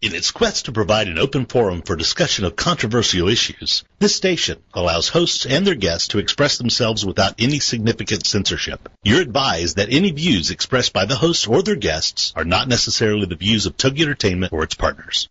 In its quest to provide an open forum for discussion of controversial issues, this station allows hosts and their guests to express themselves without any significant censorship. You're advised that any views expressed by the hosts or their guests are not necessarily the views of Togi Entertainment or its partners.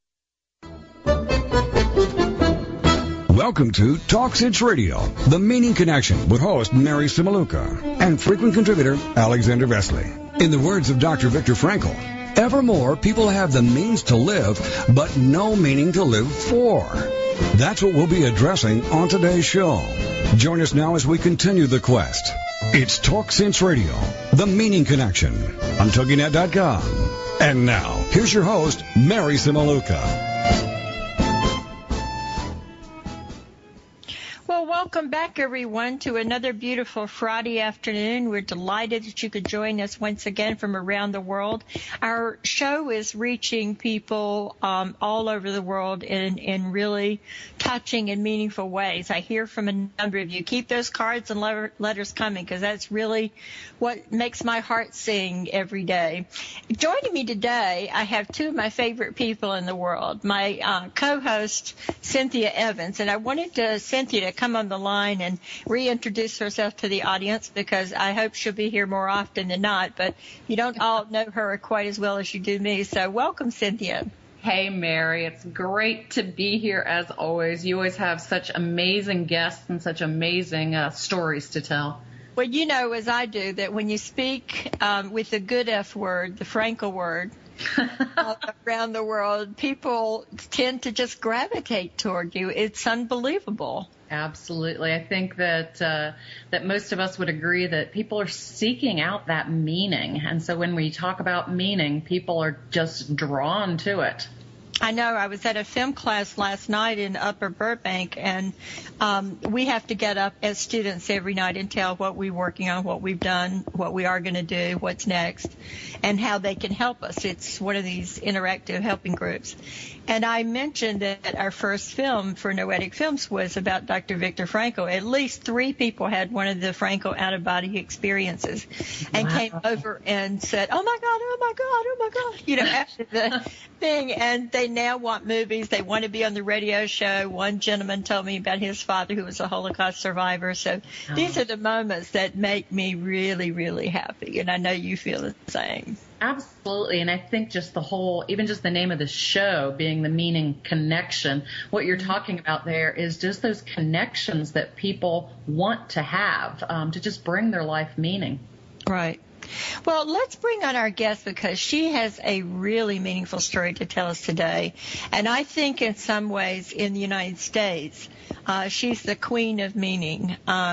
Welcome to Talk Sense Radio, The Meaning Connection, with host Mary Simaluka and frequent contributor Alexander Vesley. In the words of Dr. Viktor Frankl, evermore people have the means to live, but no meaning to live for. That's what we'll be addressing on today's show. Join us now as we continue the quest. It's Talk Sense Radio, The Meaning Connection, on TogiNet.com. And now, here's your host, Mary Simaluka. Well, welcome back, everyone, to another beautiful Friday afternoon. We're delighted that you could join us once again from around the world. Our show is reaching people all over the world in really touching and meaningful ways. I hear from a number of you. Keep those cards and letters coming, because that's really what makes my heart sing every day. Joining me today, I have two of my favorite people in the world, my co-host, Cynthia Evans. And I wanted Cynthia to come on the line and reintroduce herself to the audience, because I hope she'll be here more often than not, but you don't all know her quite as well as you do me. So welcome, Cynthia. Hey, Mary. It's great to be here as always. You always have such amazing guests and such amazing stories to tell. Well, you know, as I do, that when you speak with the good F word, the Frankl word, around the world, people tend to just gravitate toward you. It's unbelievable. Absolutely. I think that that most of us would agree that people are seeking out that meaning. And so when we talk about meaning, people are just drawn to it. I know. I was at a film class last night in Upper Burbank, and we have to get up as students every night and tell what we're working on, what we've done, what we are going to do, what's next, and how they can help us. It's one of these interactive helping groups. And I mentioned that our first film for Noetic Films was about Dr. Viktor Frankl. At least 3 people had one of the Frankl out-of-body experiences and came over and said, oh, my God, oh, my God, oh, my God, you know, after the thing. And they now want movies. They want to be on the radio show. One gentleman told me about his father, who was a Holocaust survivor. So these are the moments that make me really, really happy. And I know you feel the same. Absolutely. And I think just the whole, even just the name of the show being The Meaning Connection, what you're talking about there is just those connections that people want to have to just bring their life meaning. Right. Well, let's bring on our guest, because she has a really meaningful story to tell us today. And I think in some ways in the United States, she's the queen of meaning.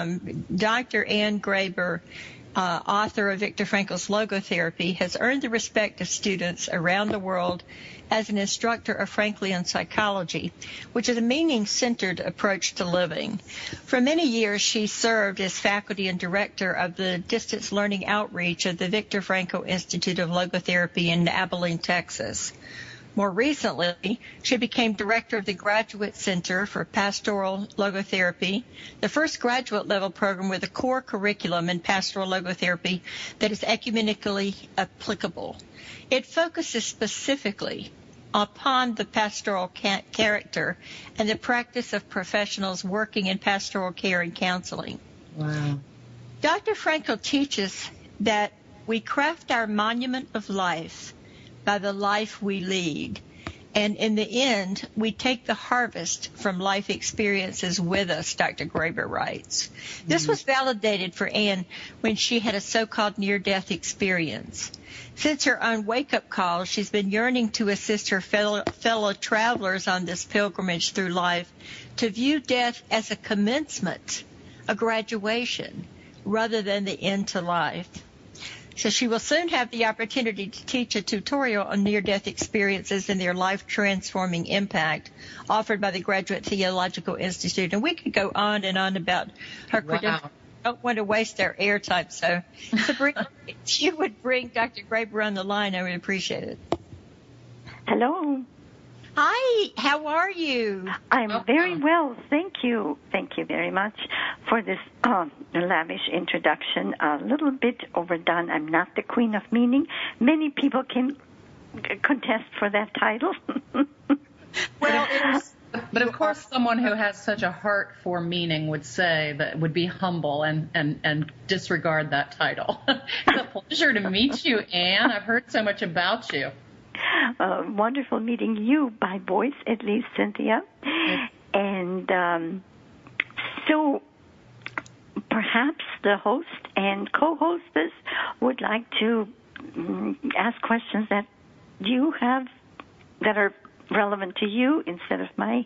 Dr. Anne Graber, author of Viktor Frankl's Logotherapy, has earned the respect of students around the world as an instructor of Franklian psychology, which is a meaning-centered approach to living. For many years, she served as faculty and director of the distance learning outreach of the Viktor Frankl Institute of Logotherapy in Abilene, Texas. More recently, she became director of the Graduate Center for Pastoral Logotherapy, the first graduate-level program with a core curriculum in pastoral logotherapy that is ecumenically applicable. It focuses specifically upon the pastoral character and the practice of professionals working in pastoral care and counseling. Wow. Dr. Frankl teaches that we craft our monument of life by the life we lead. And in the end, we take the harvest from life experiences with us, Dr. Graber writes. This was validated for Anne when she had a so-called near-death experience. Since her own wake-up call, she's been yearning to assist her fellow travelers on this pilgrimage through life to view death as a commencement, a graduation, rather than the end to life. So she will soon have the opportunity to teach a tutorial on near-death experiences and their life-transforming impact offered by the Graduate Theological Institute. And we could go on and on about her credentials. I don't want to waste our airtime. So Sabrina, if you would bring Dr. Graber on the line, I would appreciate it. Hello. Hi, how are you? I'm very well, thank you. Thank you very much for this lavish introduction. A little bit overdone. I'm not the queen of meaning. Many people can contest for that title. Well, but of course, someone who has such a heart for meaning would say that would be humble and disregard that title. It's a pleasure to meet you, Anne. I've heard so much about you. Wonderful meeting you by voice, at least, Cynthia. And so perhaps the host and co-hostess would like to ask questions that you have that are relevant to you instead of my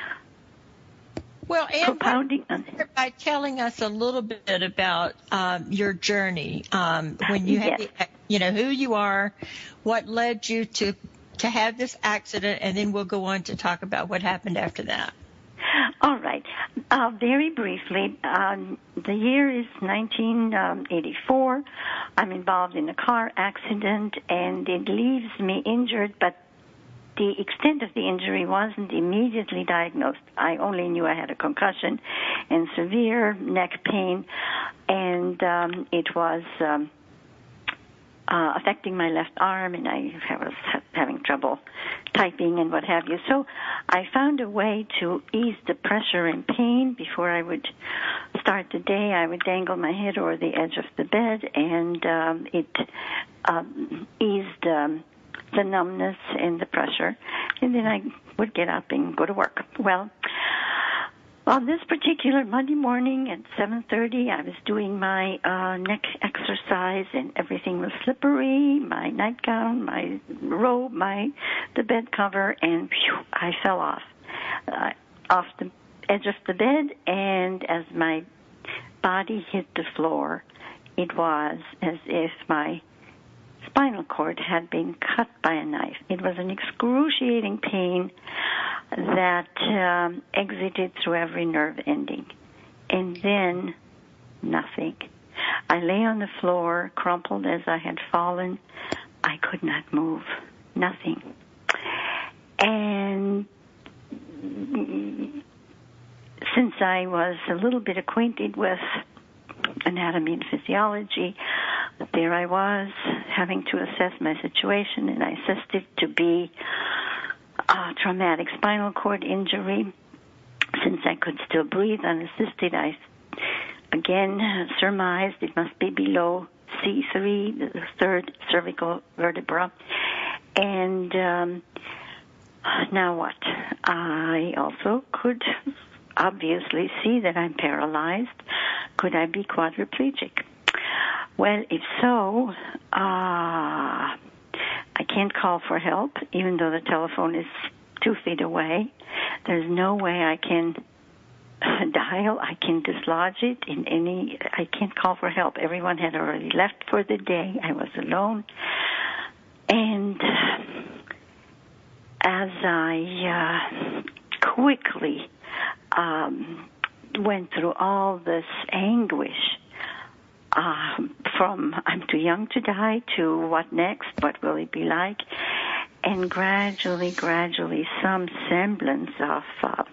propounding. By telling us a little bit about your journey, when you had, who you are, what led you to have this accident, and then we'll go on to talk about what happened after that. All right. Very briefly, the year is 1984. I'm involved in a car accident, and it leaves me injured, but the extent of the injury wasn't immediately diagnosed. I only knew I had a concussion and severe neck pain, and it was affecting my left arm, and I was having trouble typing and what have you. So I found a way to ease the pressure and pain. Before I would start the day, I would dangle my head over the edge of the bed, and it eased the numbness and the pressure, and then I would get up and go to work. Well, on this particular Monday morning at 7:30, I was doing my neck exercise, and everything was slippery, my nightgown, my robe, the bed cover, and I fell off the edge of the bed, and as my body hit the floor, it was as if my spinal cord had been cut by a knife. It was an excruciating pain that exited through every nerve ending. And then nothing. I lay on the floor, crumpled as I had fallen. I could not move. Nothing. And since I was a little bit acquainted with anatomy and physiology, there I was having to assess my situation, and I assessed it to be a traumatic spinal cord injury. Since I could still breathe unassisted, I again surmised it must be below C3, the third cervical vertebra. And now what? I also could obviously see that I'm paralyzed. Could I be quadriplegic? Well, if so, I can't call for help, even though the telephone is 2 feet away. There's no way I can dial. I can dislodge it I can't call for help. Everyone had already left for the day. I was alone. And as I quickly went through all this anguish, from I'm too young to die to what next, what will it be like, and gradually some semblance of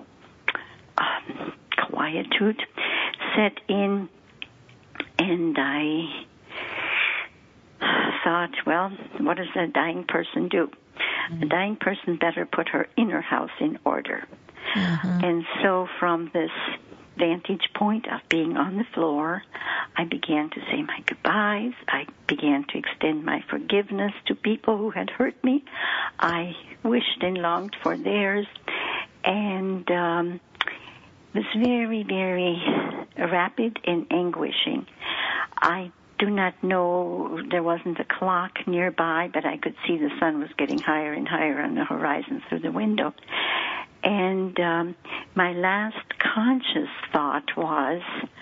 quietude set in, and I thought, well, what does a dying person do? A dying person better put her inner house in order. Mm-hmm. And so from this vantage point of being on the floor, I began to say my goodbyes. I began to extend my forgiveness to people who had hurt me. I wished and longed for theirs, and it was very, very rapid and anguishing. I do not know, there wasn't a clock nearby, but I could see the sun was getting higher and higher on the horizon through the window. And my last conscious thought was,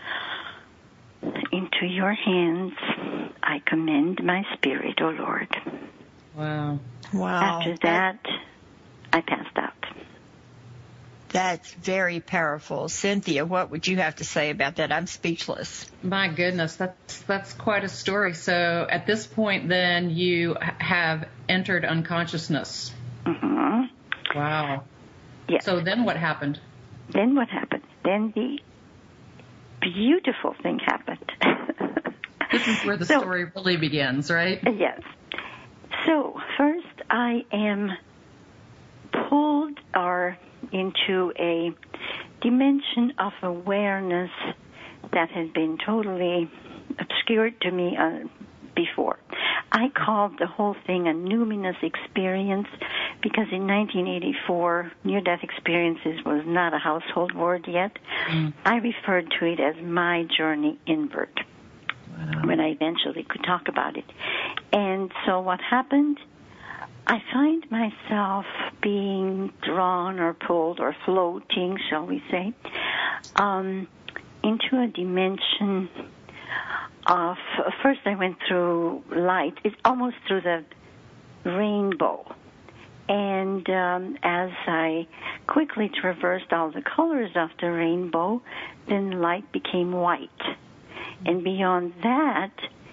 into your hands I commend my spirit, O Lord. Wow. After that, I passed out. That's very powerful. Cynthia, what would you have to say about that? I'm speechless. My goodness, that's quite a story. So at this point, then, you have entered unconsciousness. Mm-hmm. Wow. Yes. So then what happened? Then what happened? Then the beautiful thing happened. This is where the story really begins, right? Yes. So first, I am pulled into a dimension of awareness that had been totally obscured to me before. I called the whole thing a numinous experience because in 1984, near-death experiences was not a household word yet. I referred to it as my journey inward when I eventually could talk about it. And so what happened, I find myself being drawn or pulled or floating, shall we say, into a dimension of, first I went through light, it's almost through the rainbow. And as I quickly traversed all the colors of the rainbow, then light became white. And beyond that,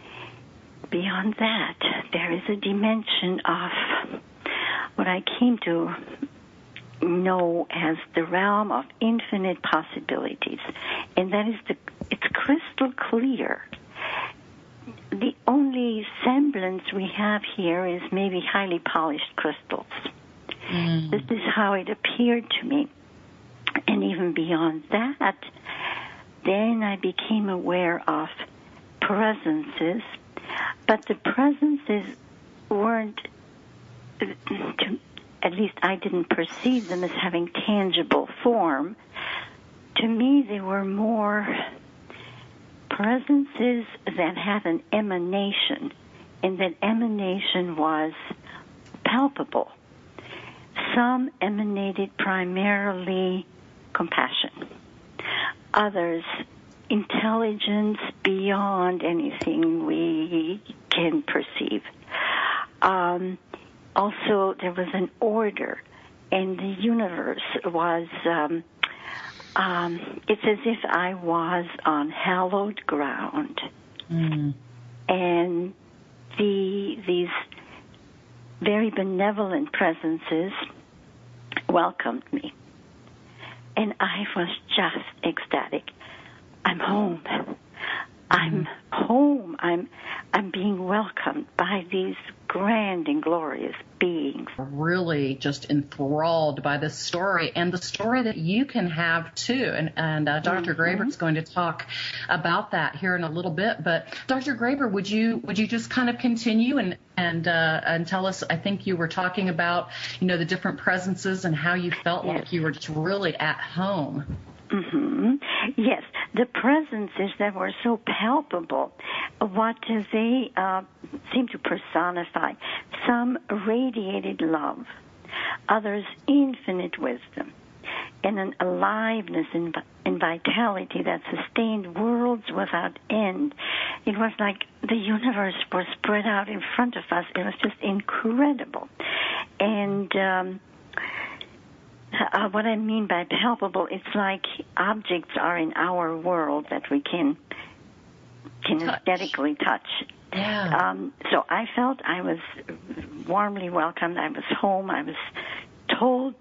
there is a dimension of what I came to know as the realm of infinite possibilities. And that is it's crystal clear. The only semblance we have here is maybe highly polished crystals. This is how it appeared to me. And even beyond that, then I became aware of presences, but the presences weren't, at least I didn't perceive them as having tangible form. To me, they were more presences that had an emanation, and that emanation was palpable. Some emanated primarily compassion. Others, intelligence beyond anything we can perceive. Also, there was an order, and the universe was, it's as if I was on hallowed ground. And these very benevolent presences welcomed me. And I was just ecstatic. I'm home. I'm home. I'm being welcomed by these grand and glorious beings. Really just enthralled by this story and the story that you can have too. And Dr. Graber is going to talk about that here in a little bit. But Dr. Graber, would you just kind of continue and tell us? I think you were talking about, the different presences and how you felt like you were just really at home. Yes, the presences that were so palpable, what they seem to personify. Some radiated love, others infinite wisdom, and an aliveness and vitality that sustained worlds without end. It was like the universe was spread out in front of us. It was just incredible. And what I mean by palpable, it's like objects are in our world that we can aesthetically touch. Yeah. So I felt I was warmly welcomed. I was home. I was told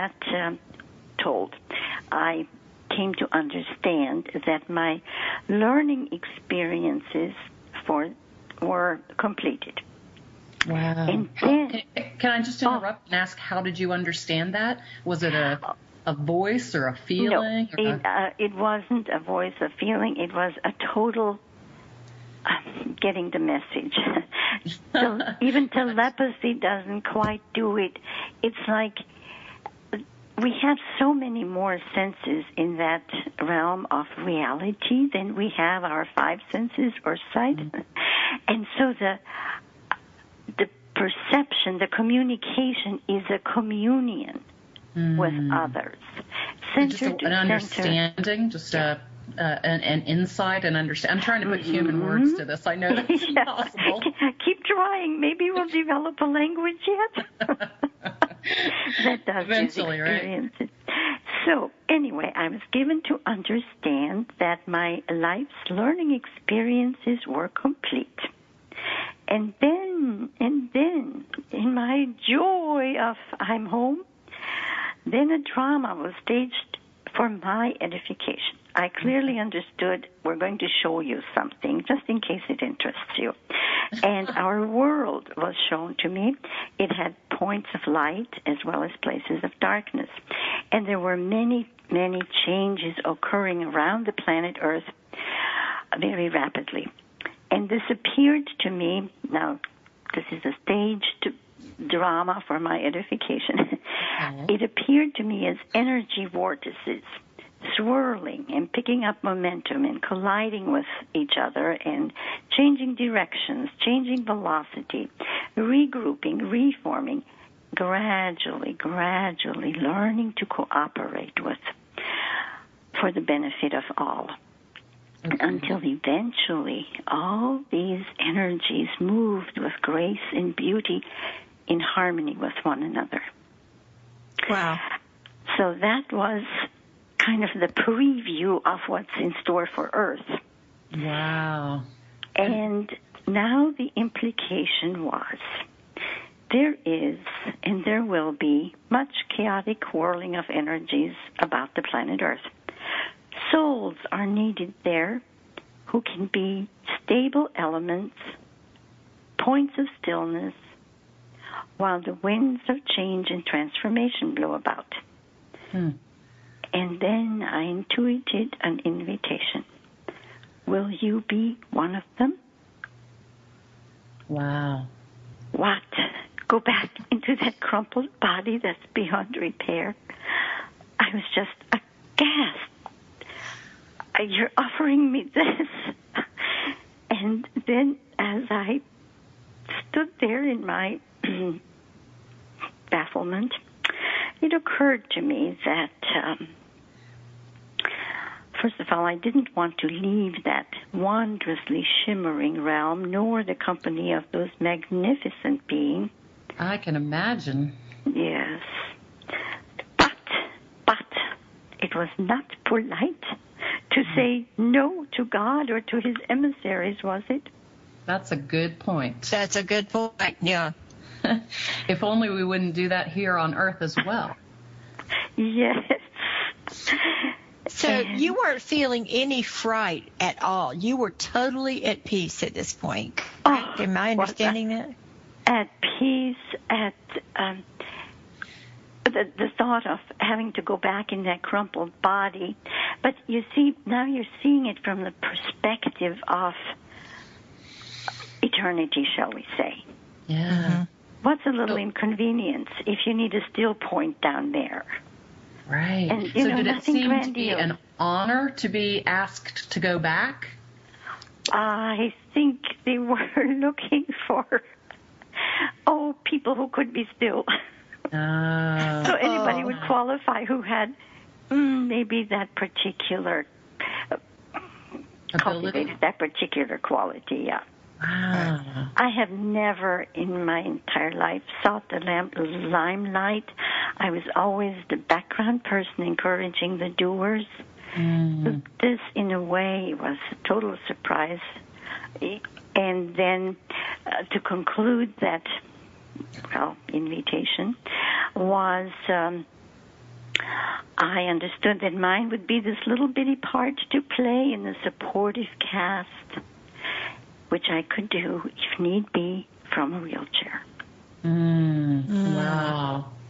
I came to understand that my learning experiences were completed. Wow. And then, can I just interrupt and ask, how did you understand that? Was it a voice or a feeling? No, it wasn't a voice, a feeling. It was a total getting the message. So even telepathy doesn't quite do it. It's like we have so many more senses in that realm of reality than we have our five senses or sight. And so the perception, the communication is a communion with others. Just an understanding, just an insight and understand. I'm trying to put human words to this. I know that's impossible. Keep trying. Maybe we'll develop a language yet. That does eventually, right? So anyway, I was given to understand that my life's learning experiences were complete. And then, in my joy of I'm home, then a drama was staged for my edification. I clearly understood we're going to show you something, just in case it interests you. And our world was shown to me. It had points of light as well as places of darkness. And there were many, many changes occurring around the planet Earth very rapidly. And this appeared to me, now this is a staged drama for my edification, it appeared to me as energy vortices swirling and picking up momentum and colliding with each other and changing directions, changing velocity, regrouping, reforming, gradually learning to cooperate with for the benefit of all. Until eventually all these energies moved with grace and beauty in harmony with one another. Wow. So that was kind of the preview of what's in store for Earth. Wow. And now the implication was there is and there will be much chaotic whirling of energies about the planet Earth. Souls are needed there who can be stable elements, points of stillness, while the winds of change and transformation blow about. And then I intuited an invitation. Will you be one of them? Wow. What? Go back into that crumpled body that's beyond repair? I was just aghast. You're offering me this. And then as I stood there in my bafflement, it occurred to me that, first of all, I didn't want to leave that wondrously shimmering realm, nor the company of those magnificent beings. I can imagine. Yes. But it was not polite to say no to God or to his emissaries, was it? That's a good point. That's a good point, yeah. If only we wouldn't do that here on Earth as well. Yes. So you weren't feeling any fright at all. You were totally at peace at this point. Correct? Am I understanding that? At peace, at the thought of having to go back in that crumpled body. But you see, now you're seeing it from the perspective of eternity, shall we say. Yeah. Mm-hmm. What's a little inconvenience if you need a still point down there? Right. And, so did it seem grandiose. to be an honor to be asked to go back? I think they were looking for, people who could be still. So anybody would qualify who had maybe that particular cultivated that particular quality, yeah. Wow. I have never in my entire life sought the limelight. I was always the background person encouraging the doers. So this, in a way, was a total surprise. And then to conclude that, invitation was, I understood that mine would be this little bitty part to play in the supportive cast, which I could do, if need be, from a wheelchair. Wow.